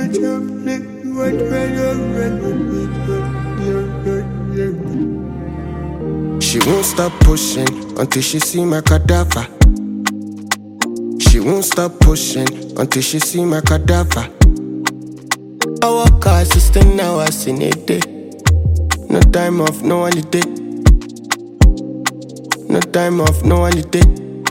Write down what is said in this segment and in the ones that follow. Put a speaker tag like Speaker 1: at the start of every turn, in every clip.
Speaker 1: She won't stop pushing until she see my cadaver. She won't stop pushing until she see my cadaver. I work her assistant hours in a day. No time off, no holiday. No time off, no holiday.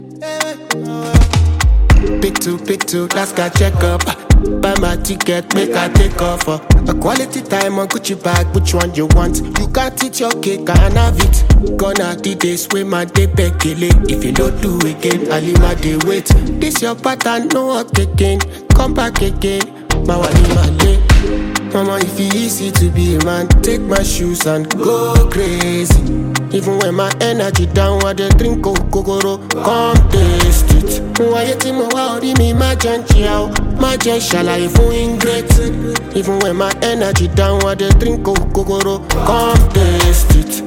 Speaker 1: Pick two, last guy check up. Buy my ticket, make I take off. A quality time on Gucci bag, which one you want? You can't eat your cake, I have it. Gonna the days with my day bekele. If you don't do again, I'll leave my day wait. This your pattern, no work again. Come back again, my wali my day. Mama, if it's easy to be a man, take my shoes and go crazy. Even when my energy down, I dey drink kokoro, come taste it. Why you think my worry me, my gentle, my shall I feel ingrate? Even when my energy down, I dey drink kokoro, come taste it.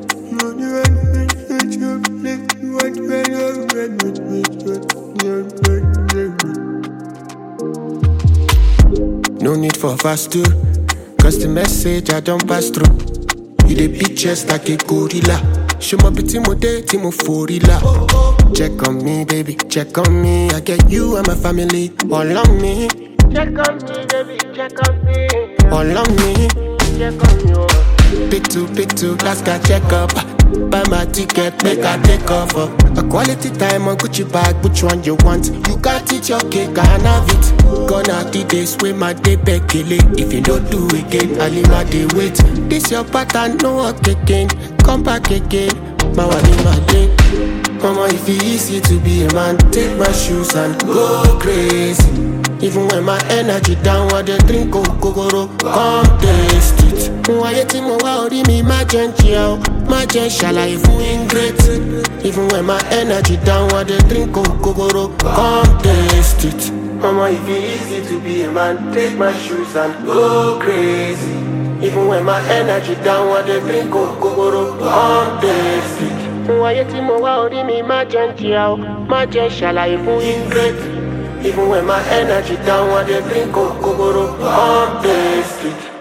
Speaker 1: No need for fast too, cause the message I don't pass through. You dey beat chest like a gorilla. Show my pretty mode, Timo Forilla. Check on me, baby, check on me. I get you and my family all on me. Check on me, baby, check on me. All on me. Check on you. Pick two, last guy check up. Buy my ticket, make I take off. A quality time on Gucci bag, which one you want? You can't eat your cake, I have it. Gonna the days with my day bekele. If you don't do again, I'll leave my day wait. This your pattern, no work again. Come back again, my wali my day. Mama, if it's easy to be a man, take my shoes and go crazy. Even when my energy down, I dey drink kokoro, come taste it. Why you think my worry me, my gentle, my shall I feel ingrate? Even when my energy down, I dey drink kokoro, come taste it. Mama, if it's easy to be a man, take my shoes and go crazy. Even when my energy down, I dey drink kokoro, come taste it. Why you think my worry me, my gentle, my shall I feel ingrate? Even when my energy down, I dey drink kokoro, come taste it.